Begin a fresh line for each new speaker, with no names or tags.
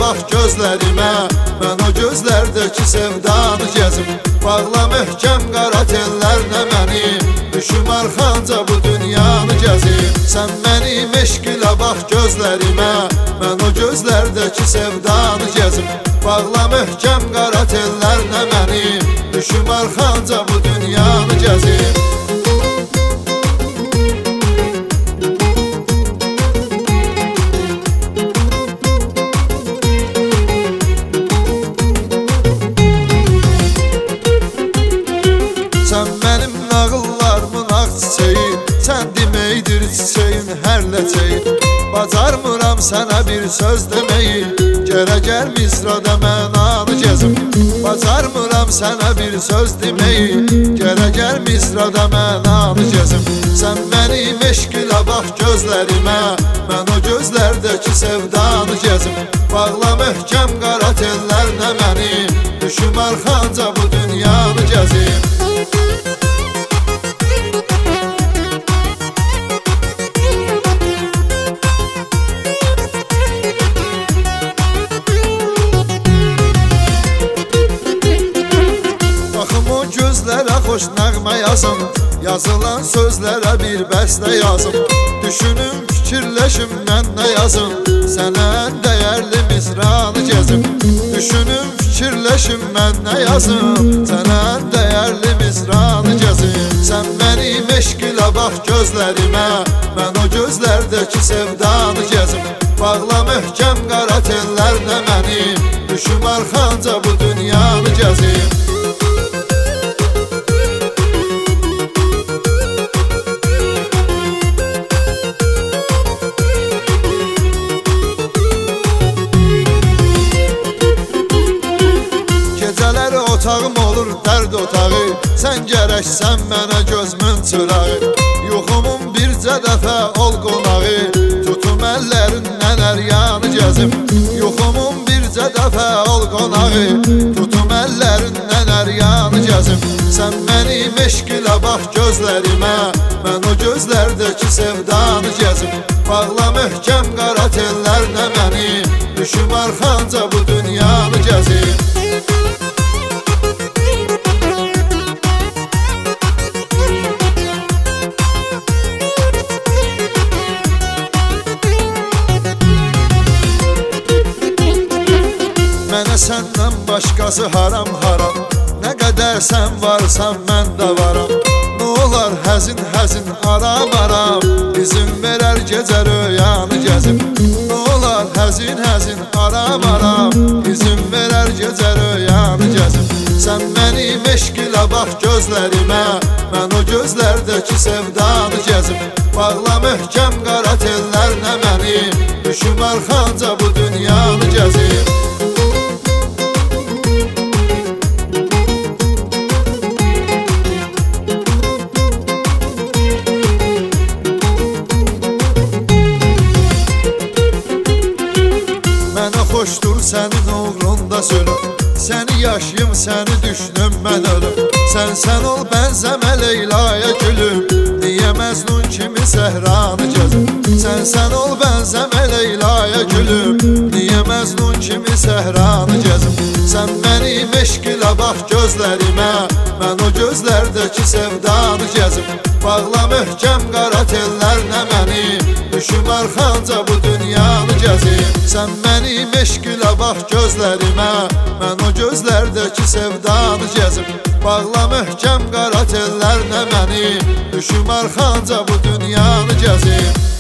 bax gözlərimə, mən o gözlərdəki sevdanı gəzim. Bağla möhkəm qara tellərlə məni, düşüm arxanca bu dünyanı gəzim. Sən mənim eşq ilə bax gözlərimə, mən o gözlərdəki sevdanı gəzim. Bağla möhkəm qara tellərlə məni, düşüm arxanca bu dünyanı gəzim. Sən mənim nağıllarımın ağ çiçeği, sən deməkdir çiçeğin hər ləçeyi. Bacarmıram sənə bir söz deməyi, gərə gəl misrada mən anı gəzim. Bacarmıram sənə bir söz deməyi, gərə gəl misrada mən anı gəzim. Sən mənim eşq ilə bax gözlərimə, mən o gözlərdəki sevdanı gəzim. Bağla möhkəm qara tellərlə məni, düşüm arxanca bu dünyanı gəzim. Gözlərə xoş nəğmə yazım, yazılan sözlərə bir bəstə yazım. Düşünüm, fikirləşim, mən nə yazım, sənə ən dəyərli misranı gəzim. Düşünüm, fikirləşim, mən nə yazım, sənə ən dəyərli misranı gəzim. Sən mənim eşq ilə bax gözlərimə, mən o gözlərdəki sevdanı gəzim. Bağla möhkəm qara tellərlə məni, düşüm arxanca bu dünyanı gəzim. Gecələri otağım olur dərd otağı, sən gərəksən mənə gözümün çırağı. Yuxumun bircə dəfə ol qonağı, tutum əllərindən əryanı gəzim. Yuxumun bircə dəfə ol qonağı, tutum əllərindən əryanı gəzim. Sən mənim eşq ilə bax gözlərimə, mən o gözlərdəki sevdanı gəzim. Bağla möhkəm qara tellərlə məni, düşüm arxanca bu dünyanı gəzim. Mənə səndən başqası haram haram, nə qədər sən varsan mən də varam. Nə olar həzin həzin aram aram, izin verər gecə röyanı gəzim. Nə olar həzin həzin aram aram, izin verər gecə röyanı gəzim. Sən mənim eşq ilə bax gözlərimə, mən o gözlərdəki sevdanı gəzim. Bağla möhkəm qara tellərlə məni, düşüm arxanca bu dünyanı gəzim. Mənə xoşdur sənin uğrunda sölüm, səni yaşayım, səni düşünüm mən ölüm. Sən ol bənzəmə Leylaya gülüm, niyə Məcnun kimi səhranı gəzim. Sən ol bənzəmə Leylaya gülüm, niyə Məcnun kimi səhranı gəzim. Sən mənim eşq ilə bax gözlərimə, mən o gözlərdəki sevdanı gəzim. Bağla möhkəm qara tellərlə məni, düşüm arxanca bu dünyanı gəzim. Sən mənim eşq ilə bax gözlərimə, mən o gözlərdəki sevdanı gəzim. Bağla möhkəm qara tellərlə məni, düşüm arxanca bu dünyanı gəzim.